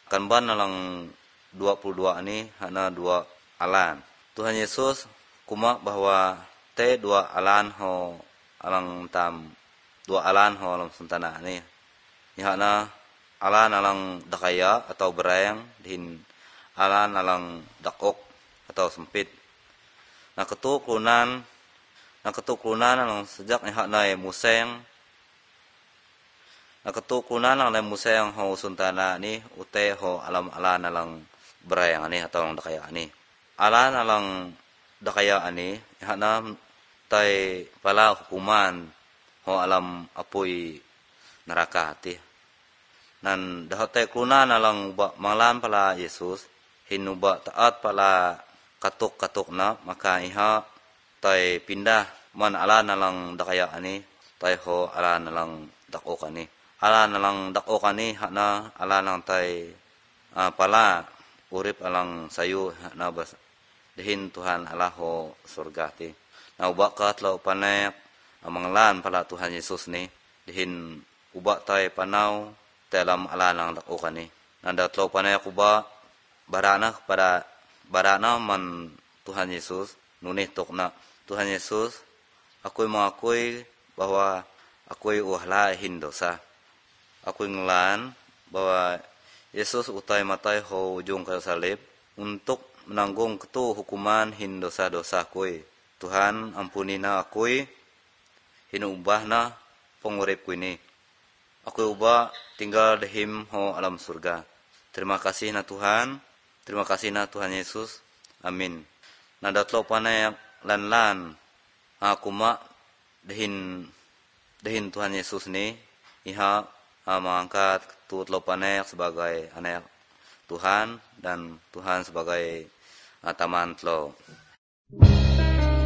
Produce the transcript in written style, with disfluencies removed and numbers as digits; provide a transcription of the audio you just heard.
kanban nalang 22 ini hana dua alan. Tuhan Yesus kuma bahwa te dua alan ho alang tam dua alan ho alam suntana ni. Ni hana alan alang dakaya atau berayang din alan alang dakok atau sempit. Na ketuklunan alang sejak ni hana museng. Na ketuklunan alang museng ho suntana ni ute ho alam alan alang berayang ani atau alang dakaya ani. Alan alang dakaya ani hana tay pala hukuman ho alam apoy neraka ti. Nan dahote klunan alang ba manglan pala Yesus hinuba taat pala katuk na maka iha tay pindah man alan alang dakaya ani tay ho alan alang dakok ani. Alan alang dakok ani hana alan alang tay pala urip alang sayu na bas dihin Tuhan Allah ho surga ti. Na uba kat lau panek amanglan pala Tuhan Yesus ni dihin uba tay panaw dalam alanang dakok ani. Nanda lau panek uba barana man Tuhan Yesus nunih tok na Tuhan Yesus ako'y mengakui bahwa ako'y uhla hindosa. Ako'y ngelan bahwa Yesus utay matay ho ujung kayu salib untuk menanggung ketu hukuman hindosa-dosa ako'y. Tuhan ampuni na ako'y hinubah na pengurip ko ini. Ako'y uba tinggal dehim ho alam surga. Terima kasih na Tuhan. Terima kasih na Tuhan Yesus. Amin. Nadatlo panayak lan akuma dehin Tuhan Yesus ni iha mengangkat tutlo panayak sebagai anak Tuhan dan Tuhan sebagai taman tlo.